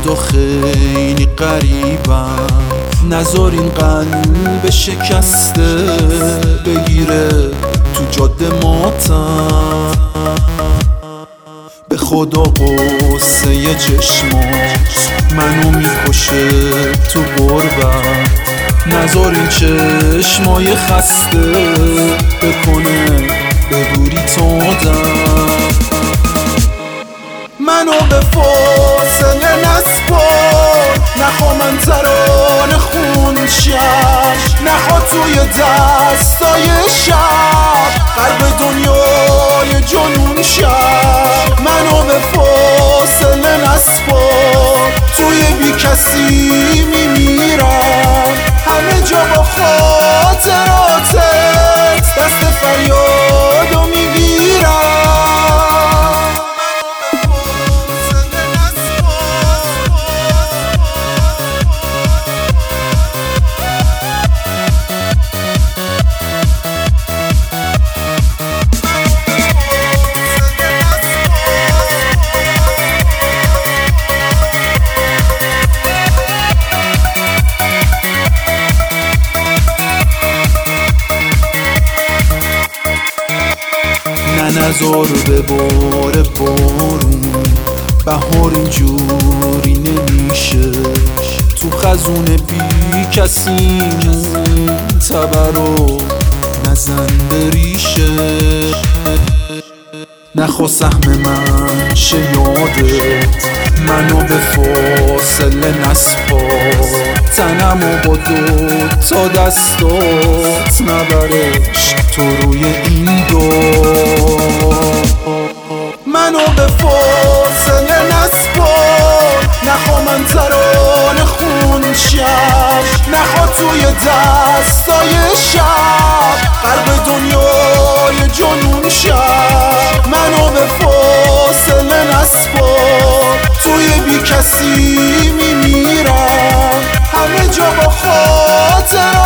خدا خیلی غریبم، نذار این قلب شکسته بگیره تو جاده ماتم. به خدا قصه چشمات منو میکشه تو غربت، نذار این چشمای خسته بکنه به دوری تو دم. منو به فاصله نسپار، نخوا من ترانه خون شم، نخوا توی دستای شب قلب دنیای جنون شم. منو به فاصله نسپار، توی بی کسی میمیرم، همه جا با خاطراتت دست فریادو میگیرم. نذار بباره بارون، بهار اینجوری نمیشه، تو خزون بی کسی تبرو نزن بریشه. نخوا سهم من شه یادت، منو به فاصله نسپار، تنمو با تا دستات نبرش تو روی این دور. منو به فاصله نسپار، نخوا من ترانه خون شم، نخوا توی دستای شب قلب دنیای جنون شم. منو به فاصله نسپار، توی بی کسی میمیرم، همه جا با خاطر